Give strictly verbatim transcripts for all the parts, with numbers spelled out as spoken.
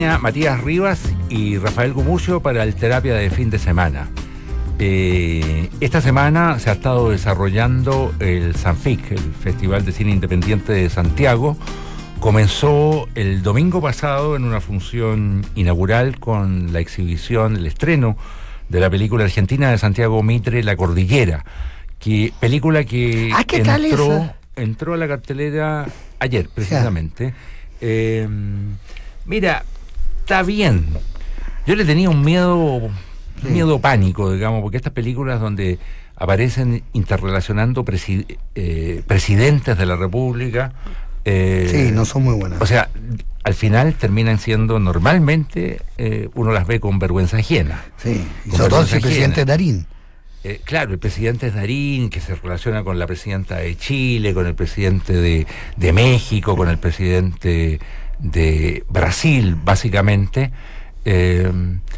Matías Rivas y Rafael Gumucio para el Terapia de Fin de Semana. Eh, esta semana se ha estado desarrollando el Sanfic, el Festival de Cine Independiente de Santiago. Comenzó el domingo pasado en una función inaugural con la exhibición, el estreno de la película argentina de Santiago Mitre, La Cordillera, que, película que ah, ¿qué tal entró, esa? entró a la cartelera ayer, precisamente. Eh, mira, está bien. Yo le tenía un miedo, un Sí. miedo pánico, digamos, porque estas películas donde aparecen interrelacionando presi- eh, presidentes de la República, eh, Sí, no son muy buenas. o sea, al final terminan siendo normalmente, eh, uno las ve con vergüenza ajena. Sí, y con sobre todo vergüenza si el presidente ajena. es Darín. Eh, claro, el presidente es Darín, que se relaciona con la presidenta de Chile, con el presidente de, de México, con el presidente de Brasil, básicamente. Eh,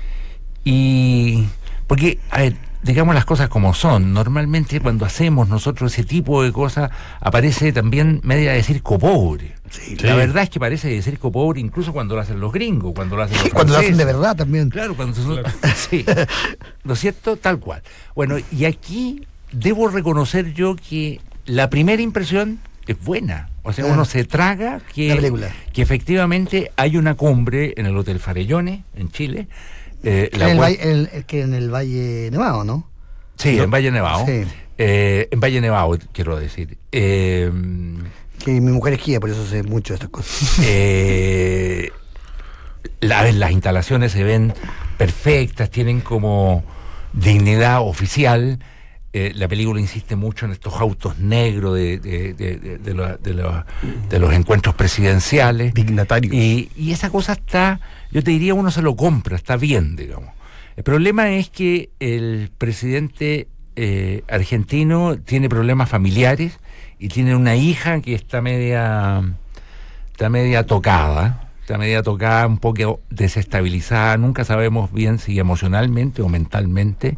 y porque, a ver, digamos las cosas como son. Normalmente cuando hacemos nosotros ese tipo de cosas, aparece también media de circo pobre. Sí, La sí. verdad es que parece de circo pobre incluso cuando lo hacen los gringos, cuando lo hacen los Cuando lo hacen de franceses. verdad también. Claro, cuando son... Sí, ¿no es cierto? Tal cual. Bueno, y aquí debo reconocer yo que la primera impresión es buena. O sea, Ah. uno se traga La que, película. que efectivamente hay una cumbre en el Hotel Farellones, en Chile. eh, Que la en el, cual- valle, el- el que en el Valle Nevado, ¿no? Sí, ¿No? en Valle Nevado. Sí. Eh, en Valle Nevado, quiero decir. Eh, Que mi mujer es guía, por eso sé mucho de estas cosas. Eh, la- las instalaciones se ven perfectas, tienen como dignidad oficial. Eh, la película insiste mucho en estos autos negros de, de, de, de, de los, de los- de los encuentros presidenciales. Dignatarios. Y, y esa cosa está, yo te diría, uno se lo compra, está bien, digamos. El problema es que el presidente eh, argentino tiene problemas familiares y tiene una hija que está media, está media tocada, está media tocada, un poco desestabilizada, nunca sabemos bien si emocionalmente o mentalmente,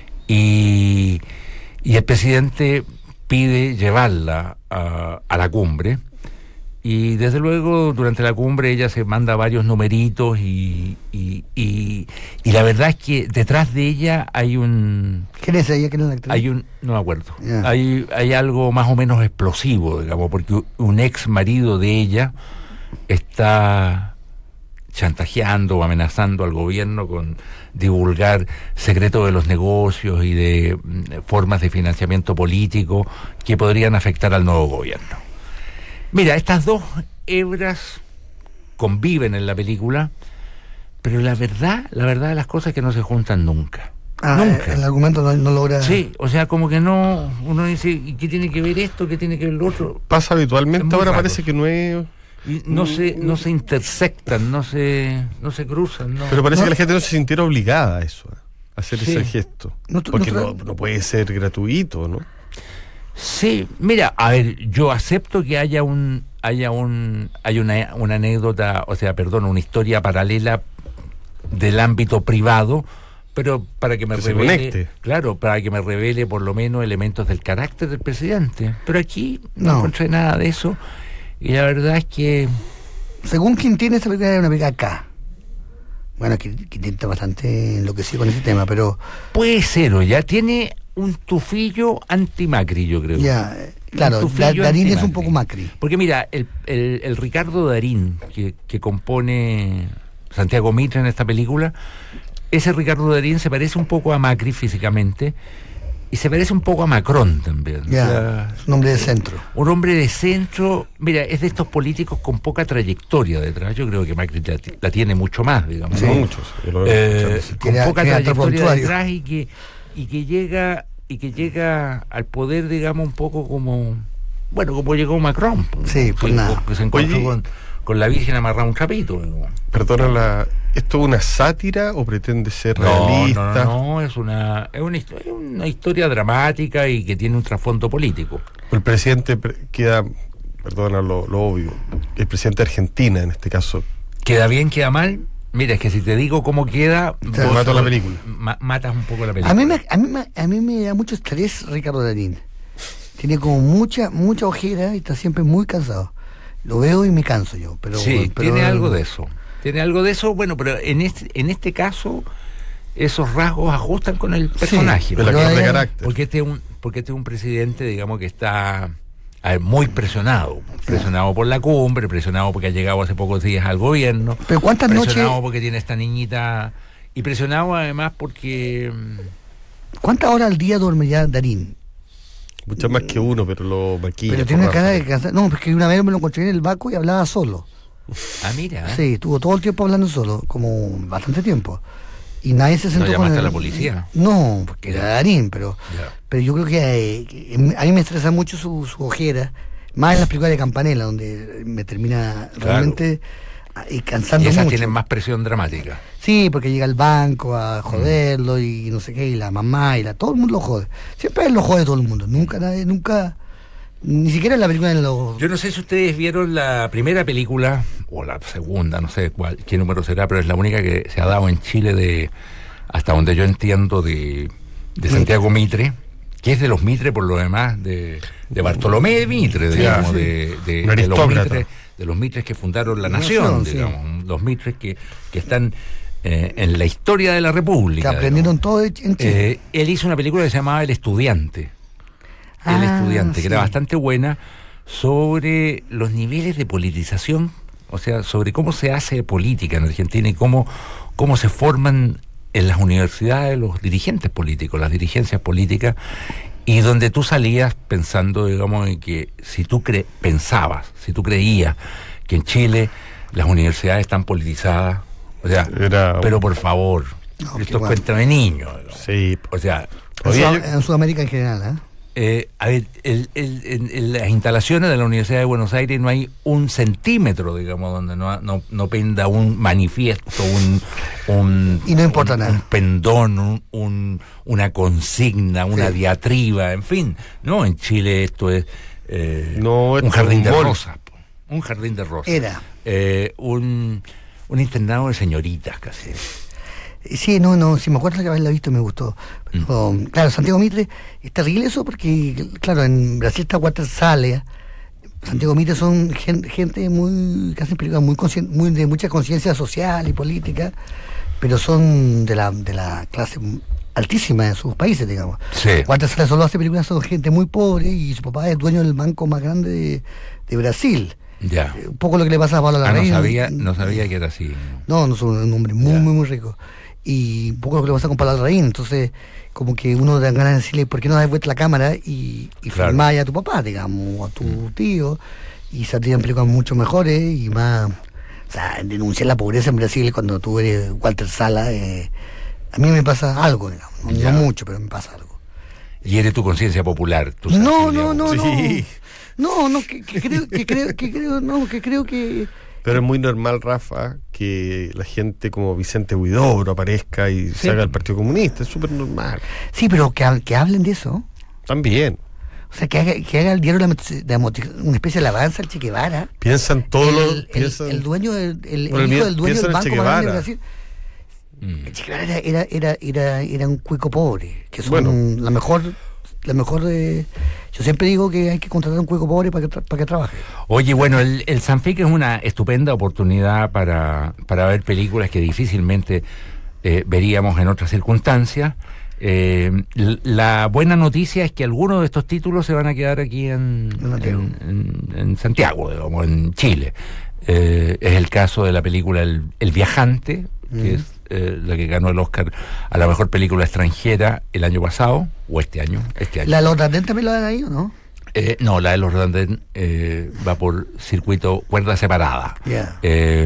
y, y el presidente pide llevarla a, a la cumbre. Y desde luego durante la cumbre ella se manda varios numeritos y, y, y, y la verdad es que detrás de ella hay un ¿Quién es ella? ¿Quién es la actriz? hay un no me acuerdo Ya. hay, hay algo más o menos explosivo, digamos, porque un ex marido de ella está chantajeando o amenazando al gobierno con divulgar secretos de los negocios y de mm, formas de financiamiento político que podrían afectar al nuevo gobierno. Mira, estas dos hebras conviven en la película, pero la verdad, la verdad de las cosas es que no se juntan nunca. Ah, nunca. el argumento no, no logra... Sí, o sea, como que no, uno dice, ¿y qué tiene que ver esto? ¿Qué tiene que ver lo otro? Pasa Es habitualmente, muy ahora raro. parece que no es... Y no se, no se intersectan, no se, no se cruzan, ¿no? Pero parece No. que la gente no se sintiera obligada a eso, a hacer Sí. ese gesto. No, tú- Porque no no, tra- no puede ser gratuito, ¿no? Sí, mira, a ver, yo acepto que haya un, haya un, hay una, una anécdota, o sea, perdón, una historia paralela del ámbito privado, pero para que me Que se revele, conecte. claro, para que me revele por lo menos elementos del carácter del presidente. Pero aquí no, No. encontré nada de eso, y la verdad es que Según Quintín, esta película era una película acá. Bueno, Quin- Quintín está bastante enloquecido con ese tema, pero puede ser, o ya tiene un tufillo anti-Macri, yo creo. ya, eh, claro, Un tufillo Da- Darín es un anti-Macri. poco Macri. Porque mira, el, el, el Ricardo Darín, que, que compone Santiago Mitre en esta película, ese Ricardo Darín se parece un poco a Macri físicamente y se parece un poco a Macron también. Ya, O sea, es un hombre de centro. un hombre de centro, mira, es de estos políticos con poca trayectoria detrás. Yo creo que Macri la, la tiene mucho más, digamos. Sí. ¿no? Muchos. yo lo veo Eh, muchas veces. con Quería- poca quería estar trayectoria prontuario. detrás y que y que llega y que llega al poder, digamos, un poco como bueno, como llegó Macron, Sí, pues que, nada. que se encontró Oye. con, con la Virgen amarrada a un chapito. ¿No? Perdona, la, ¿esto es una sátira o pretende ser No, realista? no, no, no, es una es una, histo- es una historia dramática y que tiene un trasfondo político. El presidente pre- queda, perdona lo, lo obvio, el presidente de Argentina en este caso, ¿Queda bien, queda mal? Mira, es que si te digo cómo queda, Te vos- mato la película. ma- matas un poco la película. A mí, me, a, mí me, a mí me da mucho estrés Ricardo Darín. Tiene como mucha mucha ojera y está siempre muy cansado. Lo veo y me canso yo. Pero, sí, pero- tiene algo de eso. Tiene algo de eso, bueno, pero en este, en este caso, esos rasgos ajustan con el personaje. Sí, porque, el actor de carácter. Porque este es un, porque este es un presidente, digamos, que está a ver, muy presionado. Presionado por la cumbre, presionado porque ha llegado hace pocos días al gobierno. Pero ¿cuántas presionado noches? porque tiene esta niñita. Y presionado además porque. ¿Cuántas horas al día duerme ya Darín? Muchas más que uno, pero lo maquilla. Pero tiene por cara de rato. cansar. No, porque una vez me lo encontré en el banco y hablaba solo. Ah, mira. Sí, estuvo todo el tiempo hablando solo, como bastante tiempo. Y nadie se sentó ¿No con llamaste él. a la policía? No, porque era Darín, pero Ya. pero yo creo que, eh, que a mí me estresa mucho su, su ojera, más en las películas de Campanella, donde me termina Claro. realmente ah, y cansando Y esas mucho. tienen más presión dramática. Sí, porque llega al banco a joderlo y no sé qué, y la mamá y la todo el mundo lo jode. Siempre él lo jode todo el mundo, nunca nadie, nunca, ni siquiera en la película en los... Yo no sé si ustedes vieron la primera película, o la segunda, no sé cuál, qué número será, pero es la única que se ha dado en Chile de, hasta donde yo entiendo, de, de Santiago Mitre, que es de los Mitre por lo demás, de, de Bartolomé de Mitre, Sí, digamos, sí. de, de, Un de los aristócrata. Mitres, de los Mitres que fundaron la La nación, nación, sí. digamos, los Mitres que, que están eh, en la historia de la República. que aprendieron digamos. todo en Chile. Eh, él hizo una película que se llamaba El Estudiante. El Ah, Estudiante, que sí. era bastante buena, sobre los niveles de politización, o sea, sobre cómo se hace política en Argentina y cómo, cómo se forman en las universidades los dirigentes políticos, las dirigencias políticas, y donde tú salías pensando, digamos, en que si tú cre pensabas, si tú creías que en Chile las universidades están politizadas, o sea, Era- pero por favor, No, qué esto es bueno. cuenta de niños, digamos. Sí. O sea, En, Oye, Sud- yo- en Sudamérica en general, ¿eh? eh, a ver, el- el- en, en las instalaciones de la Universidad de Buenos Aires no hay un centímetro, digamos, donde no, no, no penda un manifiesto, un, un Y no importa un, nada. un pendón, un, un- una consigna, una Sí. diatriba, en fin. No, en Chile esto es eh, No, esto un es jardín un de mall. rosas, po, un jardín de rosas. Era. Eh, un, un internado de señoritas casi. Sí, no, no, si me acuerdo que haberla visto me gustó. Pero, Mm. claro, Santiago Mitre, es terrible eso porque, claro, en Brasil está Walter Salles, Santiago Mitre son gen- gente muy, que hacen películas muy, conscien- muy de mucha conciencia social y política, pero son de la, de la clase altísima de sus países, digamos. Sí. Walter Salles solo hace películas, son gente muy pobre y su papá es dueño del banco más grande de, de Brasil. Ya. Eh, Un poco lo que le pasa a Pablo Ah, no Larraín. sabía, no sabía que era así. No, no son un hombre muy, Ya. muy, muy rico. Y un poco lo que le pasa con Pablo Larraín. Entonces, como que uno da ganas de decirle, ¿por qué no das vuelta la cámara y, y Claro. filmás a tu papá, digamos, o a tu tío? Y saldrían películas mucho mejores y más. O sea, denunciar la pobreza en Brasil cuando tú eres Walter Sala, eh, a mí me pasa algo, digamos. No, Ya. no mucho, pero me pasa algo. Y eres tu conciencia popular, tu No, sensibilidad no, no, no. Sí. No, no, que, que creo, que creo, que creo, no, que creo que. Pero es muy normal, Rafa, que la gente como Vicente Huidobro aparezca y Sí. se haga el Partido Comunista. Es súper normal. Sí, pero que, hab- que hablen de eso. También. O sea, que haga, que haga el diario la, de Amoti- una especie de alabanza al Che Guevara. Piensan todos el, los. el- piensan- el dueño del el, Bueno, el hijo pi- del dueño piensa del en Che banco más grande de Guevara. Brasil. Mm. El Che Guevara era, era, era, era, era un cuico pobre, que son Bueno. la mejor, la mejor de... Yo siempre digo que hay que contratar a un cuico pobre para que, tra- para que trabaje. Oye, bueno, el, el Sanfic es una estupenda oportunidad para, para ver películas que difícilmente eh, veríamos en otras circunstancias. Eh, l- la buena noticia es que algunos de estos títulos se van a quedar aquí en, En Santiago. en, en- en Santiago, digamos, en Chile. Eh, es el caso de la película El, El Viajante, que Mm. es eh, la que ganó el Oscar a la mejor película extranjera el año pasado, o este año, este año. ¿La Lotardén también lo dan ahí o no? Eh, no, la de los Randén eh, va por circuito cuerda separada. Ya. Eh,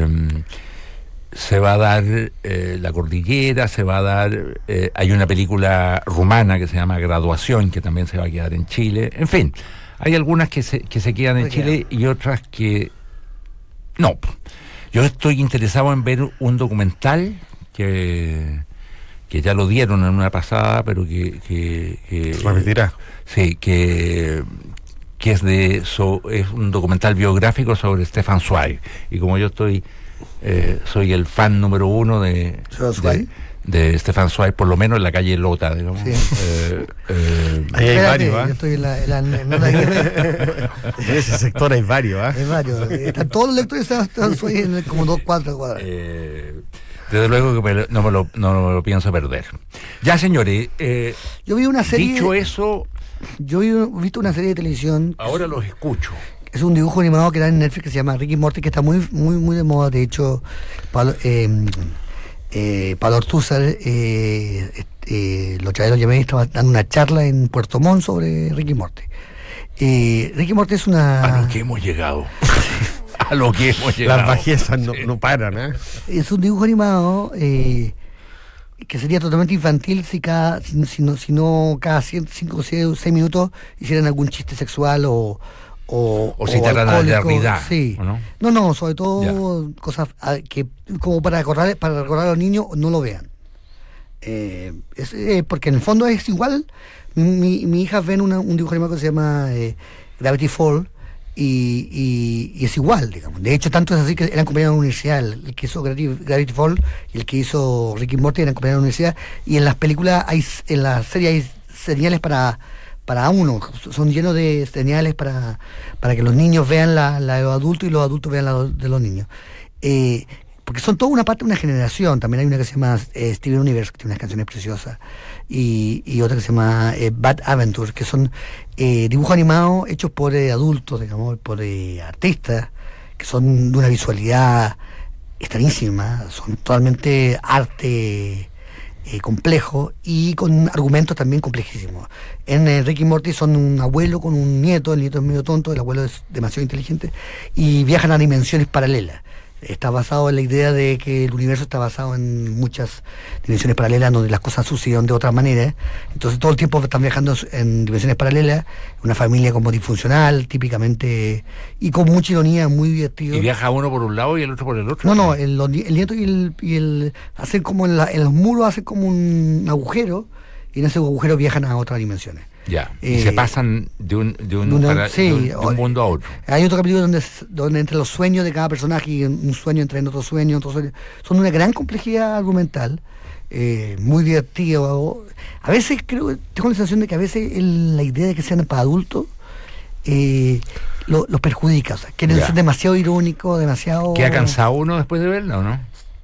se va a dar eh, La Cordillera, se va a dar... eh, hay una película rumana que se llama Graduación, que también se va a quedar en Chile. En fin, hay algunas que se, que se quedan en Se Chile y otras que... No. Yo estoy interesado en ver un documental que... que ya lo dieron en una pasada, pero que... que, que Repetirá. Sí, que, que es de so- es un documental biográfico sobre Stefan Zweig. Y como yo estoy eh, soy el fan número uno de, ¿Stefan de, Zweig? de Stefan Zweig, por lo menos en la calle Lota, digamos. Sí. Eh, eh, Ahí hay Espérate, varios, yo ¿ah? estoy en la, en la, en la Aguirre. En ese sector hay varios, ¿ah? Hay varios. Están todos los lectores están, están soy en como dos, cuatro cuadras. eh, desde luego que me- no, me lo, no me lo pienso perder. Ya, señores, eh, Yo vi una serie. dicho eso, Yo vi, he visto una serie de televisión. ahora los escucho. Es un dibujo animado que era en Netflix que se llama Ricky Morty, que está muy, muy, muy de moda. De hecho, Pablo, eh, eh, Pablo Ortúzar, eh, eh, lo trae, lo llamé, estaba dando una charla en Puerto Montt sobre Ricky Morty. Eh, Ricky Morty es una. A lo que hemos llegado. A lo que hemos llegado. Las bajezas no, Sí. no paran, ¿ah? Es un dibujo animado eh, que sería totalmente infantil si cada si, si no, si no cada cinco o seis minutos hicieran algún chiste sexual o o, O citaran a la alcohólico. realidad, Sí. ¿o no? no, no, sobre todo cosas ah, que como para recordar para recordar a los niños no lo vean. Eh, es, eh, porque en el fondo es igual. Mi, mi hija ven una, un dibujo animado que se llama eh, Gravity Fall y, y, y es igual, digamos. De hecho, tanto es así que eran compañeros de la universidad. El, el que hizo Gravity, Gravity Fall y el que hizo Ricky Morty eran compañeros de la universidad. Y en las películas, hay en la serie hay señales para para uno, son llenos de señales para, para que los niños vean la, la de los adultos y los adultos vean la de los niños. Eh, porque son toda una parte de una generación. También hay una que se llama eh, Steven Universe, que tiene unas canciones preciosas, y, y otra que se llama eh, Bad Adventure, que son eh, dibujos animados hechos por eh, adultos, digamos, por eh, artistas, que son de una visualidad extrañísima, son totalmente arte eh, complejo y con argumentos también complejísimos. En eh, Ricky Morty son un abuelo con un nieto, el nieto es medio tonto, el abuelo es demasiado inteligente, y viajan a dimensiones paralelas. Está basado en la idea de que el universo está basado en muchas dimensiones paralelas donde las cosas suceden de otra manera. Entonces todo el tiempo están viajando en dimensiones paralelas, una familia como disfuncional, típicamente, y con mucha ironía, muy divertido. Y viaja uno por un lado y el otro por el otro. No, no, el, los ni- el nieto y el, y el hacen como en, la- en los muros hacen como un agujero, y en ese agujero viajan a otras dimensiones. Ya. Y Eh, se pasan de un, de un, de una- para- sí, de un- de un o- mundo a otro. Hay otro capítulo donde, donde entre los sueños de cada personaje y un sueño entra en otro sueño, otro sueño, son de una gran complejidad argumental, eh, muy divertido. A veces creo, tengo la sensación de que a veces el- la idea de que sean para adultos eh, lo, lo perjudica, o sea, quieren Ya. ser demasiado irónico, demasiado... ¿Queda cansado uno después de verla o no?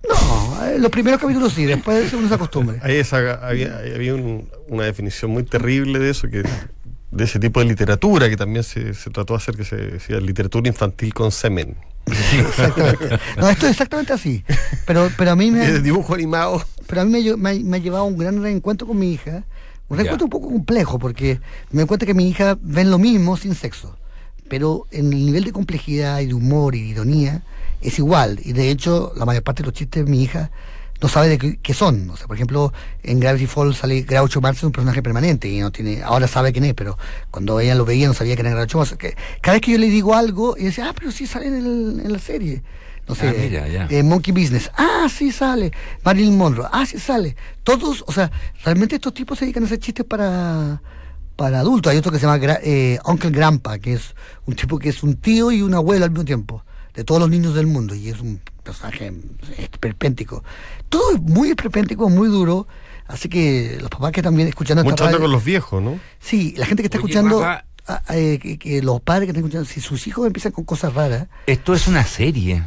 No, eh, los primeros capítulos sí, después uno se acostumbra. Ahí esa- había, había un- una definición muy terrible de eso, que de ese tipo de literatura que también se, se trató de hacer, que se decía literatura infantil con semen. Exactamente. No, esto es exactamente así. Pero, pero a mí me... El dibujo animado. Pero a mí me, lle- me ha- me ha llevado a un gran reencuentro con mi hija. Un Ya. reencuentro un poco complejo, porque me doy cuenta que mi hija ven lo mismo sin sexo. Pero en el nivel de complejidad y de humor y de ironía es igual. Y de hecho, la mayor parte de los chistes de mi hija no sabe de qué, qué son. O sea, por ejemplo, en Gravity Falls sale Groucho Marx, es un personaje permanente y no tiene, ahora sabe quién es, pero cuando ella lo veía no sabía quién era Groucho Marx. Que cada vez que yo le digo algo, ella dice, ah, pero sí sale en, el- en la serie. No sé, Ah, mira, ya. eh, Monkey Business, ah, sí sale. Marilyn Monroe, ah, sí sale. Todos, o sea, realmente estos tipos se dedican a hacer chistes para, para adultos. Hay otro que se llama Gra- eh, Uncle Grandpa, que es un tipo que es un tío y un abuelo al mismo tiempo, de todos los niños del mundo, y es un personaje esperpéntico. Todo es muy esperpéntico, muy duro. Así que los papás que están bien escuchando esta Mucho anda radio- con los viejos, ¿no? Sí, la gente que está Oye, escuchando, Rafa. ah, eh, que, que los padres que están escuchando, si sus hijos empiezan con cosas raras, Esto es una serie.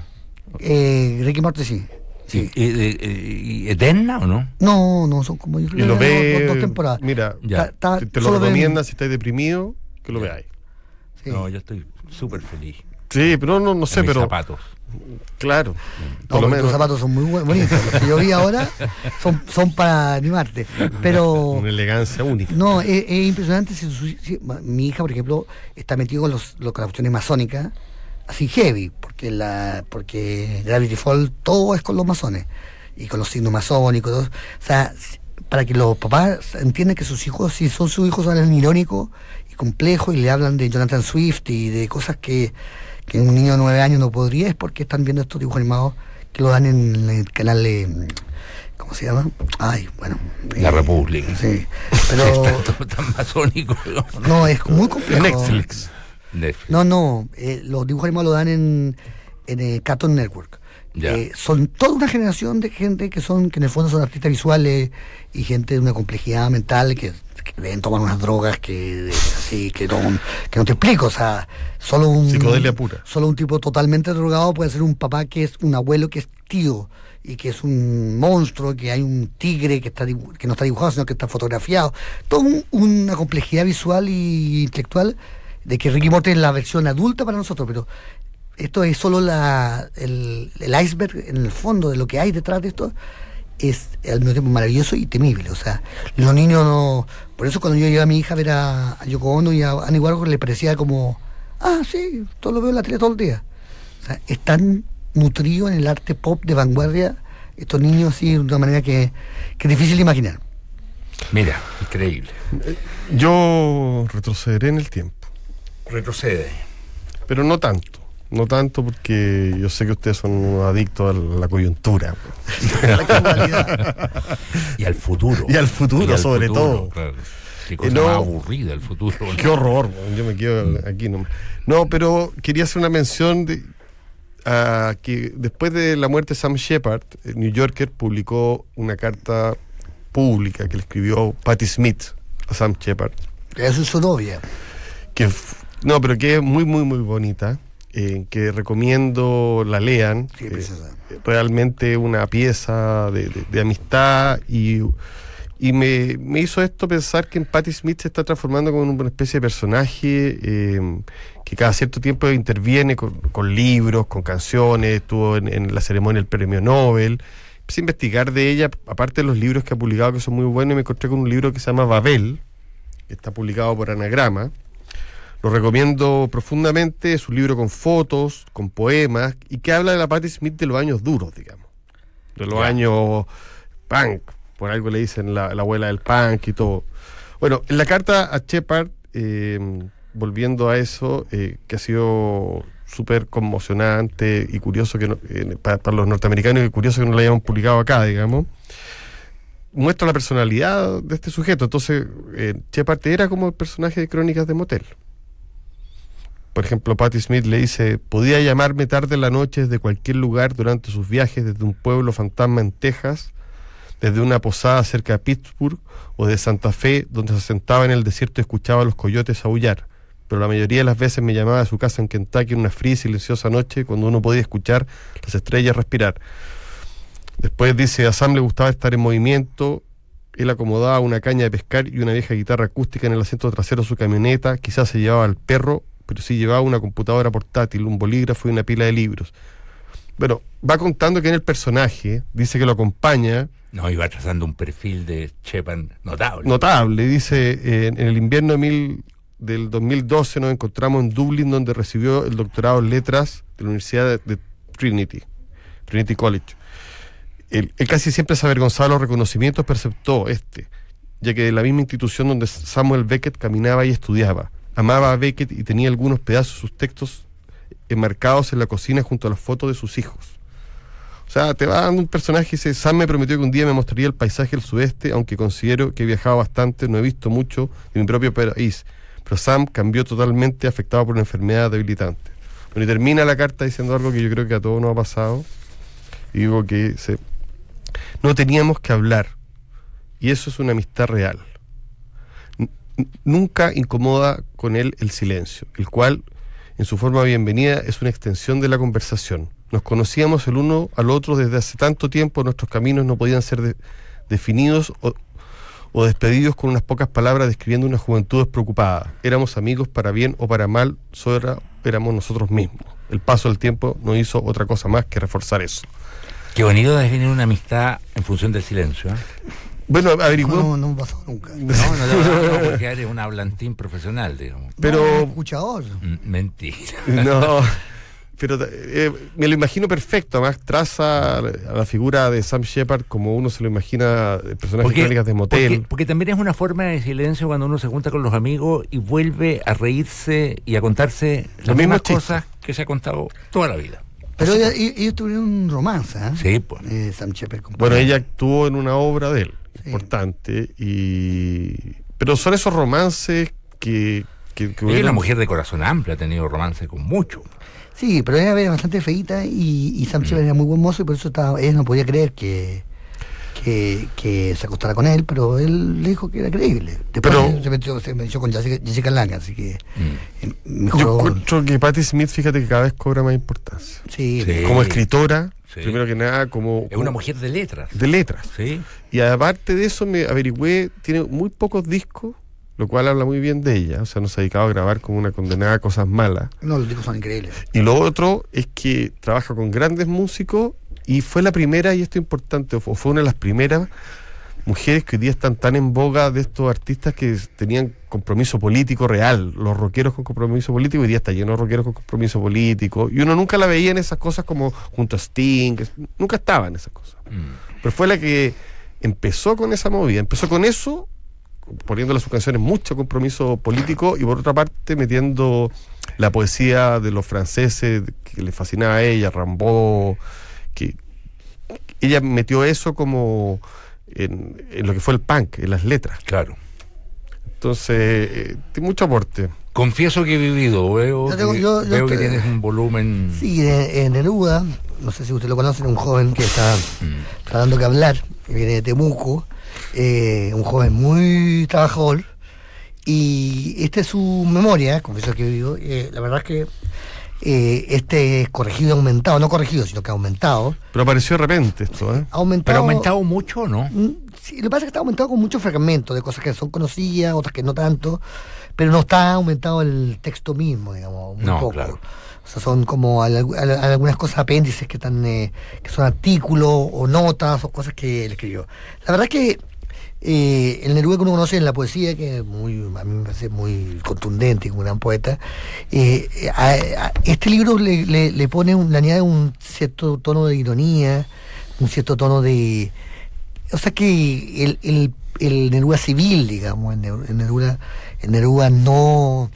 eh, Ricky Morty sí. Sí. ¿Y, y- y- y eterna o no? No, no, son como yo Y creo lo que eran ve. dos, dos temporadas. Mira, Ya. Ta- ta- te, te lo solo ven- recomienda si estás deprimido, que lo veáis. Sí. No, yo estoy súper feliz. Sí, pero no, no sé, En mis pero. zapatos. Claro. No, Por lo porque menos. tus zapatos son muy buen- bonitos. Los que yo vi ahora son, son para animarte. Pero Una elegancia única. no, es, es impresionante. Si, su- si- ma- mi hija, por ejemplo, está metido con, los, lo- con las cuestiones masónicas, así heavy, porque la porque Gravity Fall todo es con los masones y con los signos masónicos. todo. O sea, si- para que los papás entiendan que sus hijos, si son sus hijos, son irónicos y complejos y le hablan de Jonathan Swift y de cosas que, que un niño de nueve años no podría, es porque están viendo estos dibujos animados que lo dan en el canal de, ¿cómo se llama? Ay, bueno. La eh, República. Sí, pero Está todo tan masónico. no, es muy complejo. Netflix. Netflix. No, no, eh, los dibujos animados lo dan en, en eh, Cartoon Network. Eh, son toda una generación de gente que son que en el fondo son artistas visuales y gente de una complejidad mental que, que deben tomar unas drogas que así que no, que no te explico. O sea, solo un psicodelia pura. Solo un tipo totalmente drogado puede ser un papá que es un abuelo que es tío y que es un monstruo, que hay un tigre que está dibu- que no está dibujado sino que está fotografiado. Toda un, una complejidad visual y intelectual de que Ricky Morty es la versión adulta para nosotros, pero esto es solo la, el, el iceberg en el fondo de lo que hay detrás de esto. Es al mismo tiempo maravilloso y temible. O sea, los niños no. Por eso cuando yo llevé a mi hija a ver a, a Yoko Ono y a Annie Warhol le parecía como, ah, sí, todo lo veo en la tele todo el día. O sea, es tan nutrido en el arte pop de vanguardia estos niños así de una manera que, que es difícil de imaginar. Mira, increíble. Yo retrocederé en el tiempo. Retrocede. Pero no tanto. No tanto porque yo sé que ustedes son unos adictos a la coyuntura. La casualidad. Y al futuro. Y al futuro, Y al sobre futuro, todo. claro. Qué cosa Eh, no. más aburrida el futuro. Qué horror, yo me quedo aquí nomás. No, pero quería hacer una mención de a que después de la muerte de Sam Shepard, el New Yorker publicó una carta pública que le escribió Patti Smith a Sam Shepard. Eso es su novia. Que f- no, pero que es muy, muy, muy bonita. Eh, que recomiendo la lean. Sí, eh, preciosa. realmente una pieza de, de- de amistad y, y me, me hizo esto pensar que en Patti Smith se está transformando como en una especie de personaje eh, que cada cierto tiempo interviene con, con libros, con canciones, estuvo en, en la ceremonia del premio Nobel. Empecé a investigar de ella, aparte de los libros que ha publicado que son muy buenos, y me encontré con un libro que se llama Babel, que está publicado por Anagrama. Lo recomiendo profundamente, es un libro con fotos, con poemas, y que habla de la Patti Smith de los años duros, digamos. De los Ya. años punk, por algo le dicen la, la abuela del punk y todo. Bueno, en la carta a Shepard, eh, volviendo a eso, eh, que ha sido súper conmocionante y curioso que no, eh, para, para los norteamericanos, y curioso que no lo hayamos publicado acá, digamos, muestra la personalidad de este sujeto. Entonces, eh, Shepard era como el personaje de Crónicas de Motel. Por ejemplo, Patti Smith le dice: podía llamarme tarde en la noche desde cualquier lugar durante sus viajes, desde un pueblo fantasma en Texas, desde una posada cerca de Pittsburgh o de Santa Fe, donde se sentaba en el desierto y escuchaba a los coyotes aullar. Pero la mayoría de las veces me llamaba a su casa en Kentucky en una fría y silenciosa noche, cuando uno podía escuchar las estrellas respirar. Después dice: a Sam le gustaba estar en movimiento. Él acomodaba una caña de pescar y una vieja guitarra acústica en el asiento trasero de su camioneta. Quizás se llevaba al perro, pero sí llevaba una computadora portátil, un bolígrafo y una pila de libros. Bueno, va contando que en el personaje dice que lo acompaña. No, iba trazando un perfil de Shepard notable. Notable, dice, eh, en el invierno de mil, del dos mil doce nos encontramos en Dublín, donde recibió el doctorado en letras de la Universidad de, de Trinity, Trinity College. Él, él casi siempre se avergonzaba de los reconocimientos, excepto este, ya que de la misma institución donde Samuel Beckett caminaba y estudiaba. Amaba a Beckett y tenía algunos pedazos de sus textos enmarcados en la cocina junto a las fotos de sus hijos. O sea, te va dando un personaje y dice: Sam me prometió que un día me mostraría el paisaje del sudeste, aunque considero que he viajado bastante, no he visto mucho de mi propio país. Pero Sam cambió totalmente, afectado por una enfermedad debilitante. Bueno, y termina la carta diciendo algo que yo creo que a todos nos ha pasado. Y digo que se, no teníamos que hablar. Y eso es una amistad real. N- nunca incomoda con él el silencio, el cual, en su forma bienvenida, es una extensión de la conversación. Nos conocíamos el uno al otro desde hace tanto tiempo, nuestros caminos no podían ser de, definidos o, o despedidos con unas pocas palabras describiendo una juventud despreocupada. Éramos amigos para bien o para mal, solo éramos nosotros mismos. El paso del tiempo no hizo otra cosa más que reforzar eso. Qué bonito definir una amistad en función del silencio, ¿eh? Bueno, averiguó. No, no me pasó nunca. No, no, no, no, porque eres un hablantín profesional, digamos. Pero- No, escuchador. Mm, Mentira. No, pero eh, me lo imagino perfecto. Además, traza a la figura de Sam Shepard como uno se lo imagina, el personaje de Crónicas de Motel. Porque, porque también es una forma de silencio cuando uno se junta con los amigos y vuelve a reírse y a contarse las Los mismas mismos chistes. cosas que se ha contado toda la vida. Pero ella- ellos, ellos tuvieron un romance, ¿eh? Sí, pues. Eh, Sam Shepard con Bueno, Patti. ella actuó en una obra de él, Sí. importante, y pero son esos romances que, que, que Ella es hubiera- una mujer de corazón amplio, ha tenido romance con mucho. Sí, pero ella era bastante feíta y, y Sam Shepard era muy buen mozo y por eso estaba, ella no podía creer que, que, que se acostara con él, pero él le dijo que era creíble. Después Pero- se, metió, se metió con Jessica, Jessica Lange, así que Mm. eh, Yo mejoró. encuentro que Patti Smith, fíjate que cada vez cobra más importancia. Sí, Sí. Como escritora, Sí. primero que nada, como, Es una mujer de letras. de letras. Sí. Y aparte de eso, me averigüé, tiene muy pocos discos, lo cual habla muy bien de ella. O sea, no se ha dedicado a grabar como una condenada a cosas malas. no, los discos son increíbles. Y lo otro es que trabaja con grandes músicos y fue la primera, y esto es importante, o fu- fue una de las primeras mujeres que hoy día están tan en boga de estos artistas que tenían compromiso político real. Los rockeros con compromiso político, hoy día está lleno de rockeros con compromiso político. Y uno nunca la veía en esas cosas como junto a Sting, es- nunca estaba en esas cosas. Mm. Pero fue la que empezó con esa movida, empezó con eso, poniéndole a sus canciones mucho compromiso político y por otra parte metiendo la poesía de los franceses que le fascinaba a ella, Rimbaud, que ella metió eso como en, en lo que fue el punk, en las letras. Claro. Entonces, eh, tiene mucho aporte. Confieso que he vivido, veo, Yo tengo- que, yo- yo veo que te- tienes un volumen. Sí, en Neruda, no sé si usted lo conoce, un joven que está, Mm. está dando que hablar, que viene de Temuco, eh, un joven muy trabajador, y esta es su memoria, confieso que vivo, eh, la verdad es que eh, este es corregido y aumentado, no corregido, sino que aumentado. Pero apareció de repente esto, ¿eh? Ha aumentado. Pero ha aumentado mucho, ¿o ¿no? Mm, Sí, lo que pasa es que está aumentado con muchos fragmentos de cosas que son conocidas, otras que no tanto, pero no está aumentado el texto mismo, digamos, muy No, poco. claro. O sea, son como al- al- algunas cosas apéndices que están, eh, que son artículos o notas o cosas que él escribió. La verdad es que eh, el Neruda que uno conoce en la poesía, que es muy, a mí me parece muy contundente y como un gran poeta, eh, eh, a- a- este libro le, le, le pone, un, le añade un cierto tono de ironía, un cierto tono de... O sea que el, el, el Neruda civil, digamos, el Neruda, el Neruda, el Neruda no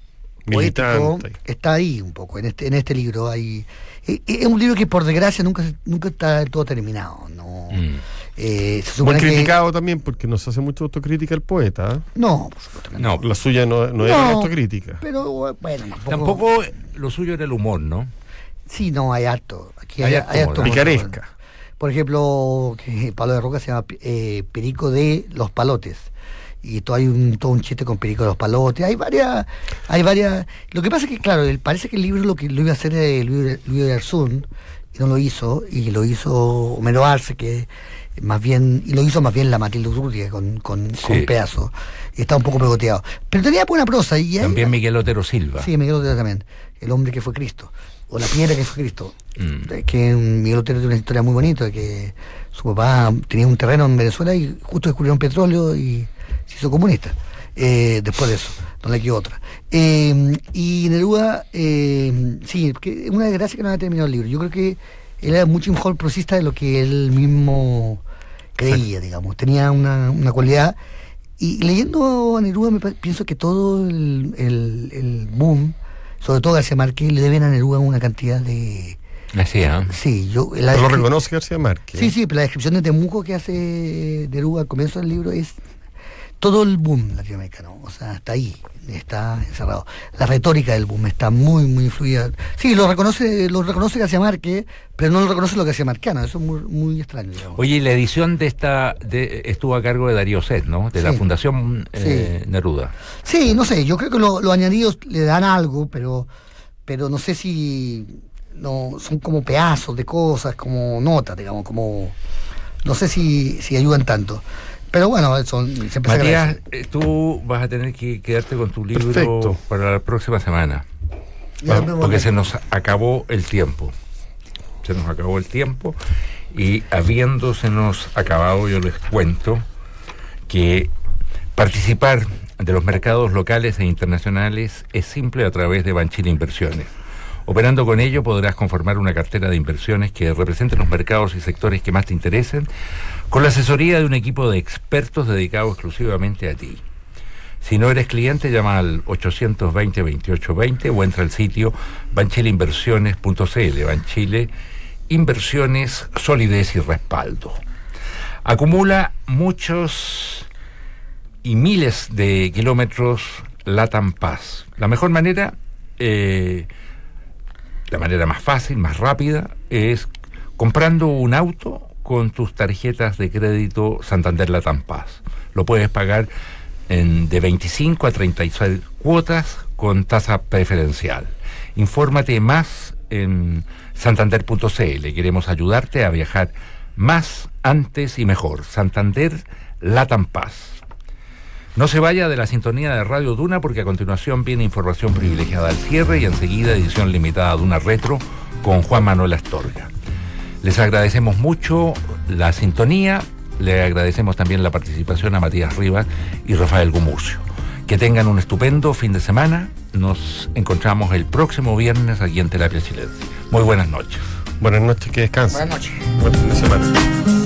poético, Militante. está ahí un poco, en este, en este libro hay... eh, Es un libro que por desgracia nunca, se- nunca está del todo terminado, ¿no? Mm. Eh, se Muy supone que- criticado también porque nos hace mucha autocrítica el poeta. ¿eh? No, por supuesto que no. No, La suya no, no era No. una autocrítica. Pero bueno, tampoco... tampoco lo suyo era el humor, ¿no? Sí, no, hay harto. Aquí Hay hay, harto hay harto humor, humor. Picaresca. Por ejemplo, que Palo de Roca se llama eh, Perico de los Palotes. Y todo, hay un, todo un chiste con Perico de los Palotes. Hay varias... hay varias Lo que pasa es que, claro, el- parece que el libro lo que lo iba a hacer eh, Luis Luis de Arzún, y no lo hizo, y lo hizo Homero Arce, que más bien... Y lo hizo más bien la Matilde Urrutia con, con, Sí. con pedazos. Y está un poco pegoteado. Pero tenía buena prosa. Y ahí- También Miguel Otero Silva. Sí, Miguel Otero también. El hombre que fue Cristo. O la piedra que fue Cristo. Mm. Es que Miguel Otero tiene una historia muy bonita, de que su papá tenía un terreno en Venezuela y justo descubrieron petróleo y se hizo comunista. Eh, después de eso, no le quedó otra. Eh, y Neruda, eh, sí, que es una desgracia que no haya terminado el libro. Yo creo que él era mucho mejor prosista de lo que él mismo creía, digamos. Tenía una, una cualidad. Y leyendo a Neruda me pa- pienso que todo el, el, el boom, sobre todo García Márquez, le deben a Neruda una cantidad de... Así, ¿eh? Sí, yo... La Pero lo descri- reconoce García Márquez. Sí, sí, pero la descripción de Temuco que hace Neruda al comienzo del libro es todo el boom latinoamericano. O sea, está ahí, está encerrado. La retórica del boom está muy, muy influida. Sí, lo reconoce lo reconoce García Márquez, pero no lo reconoce lo García Marcano. Eso es muy, muy extraño, digamos. Oye, y la edición de esta de, estuvo a cargo de Darío Set, ¿no? De la Sí. Fundación eh, Neruda. Sí, no sé, yo creo que lo- los añadidos le dan algo, pero pero no sé si no son como pedazos de cosas, como notas, digamos, como no sé si, si ayudan tanto. Pero bueno, son, siempre se Matías, agradece. eh, tú vas a tener que quedarte con tu libro Perfecto. para la próxima semana. Ya, Ah, me voy. porque se nos acabó el tiempo. Se nos acabó el tiempo y habiéndose nos acabado, yo les cuento que participar de los mercados locales e internacionales es simple a través de Banchile Inversiones. Operando con ello podrás conformar una cartera de inversiones que represente los mercados y sectores que más te interesen, con la asesoría de un equipo de expertos dedicado exclusivamente a ti. Si no eres cliente, llama al ochocientos veinte, veintiocho veinte o entra al sitio banchile inversiones punto c l. Banchile Inversiones, solidez y respaldo. Acumula muchos y miles de kilómetros Latam Paz. La mejor manera, eh, la manera más fácil, más rápida, es comprando un auto con tus tarjetas de crédito Santander Latam Paz. Lo puedes pagar en, de veinticinco a treinta y seis cuotas con tasa preferencial. Infórmate más en santander punto c l. Queremos ayudarte a viajar más, antes y mejor. Santander Latam Paz. No se vaya de la sintonía de Radio Duna, porque a continuación viene información privilegiada al cierre y enseguida edición limitada Duna Retro con Juan Manuel Astorga. Les agradecemos mucho la sintonía, le agradecemos también la participación a Matías Rivas y Rafael Gumucio. Que tengan un estupendo fin de semana. Nos encontramos el próximo viernes aquí en Terapia Silencio. Muy buenas noches. Buenas noches, que descansen. Buenas noches. Buen fin de semana.